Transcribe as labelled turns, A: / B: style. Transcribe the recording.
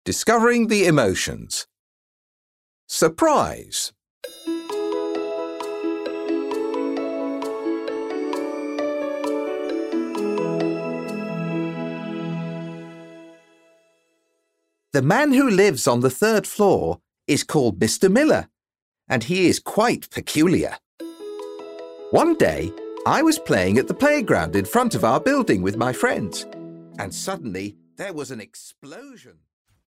A: Discovering the emotions. Surprise. The man who lives on the third floor is called Mr. Miller, and he is quite peculiar. One day, I was playing at the playground in front of our building with my friends, and suddenly there was an explosion.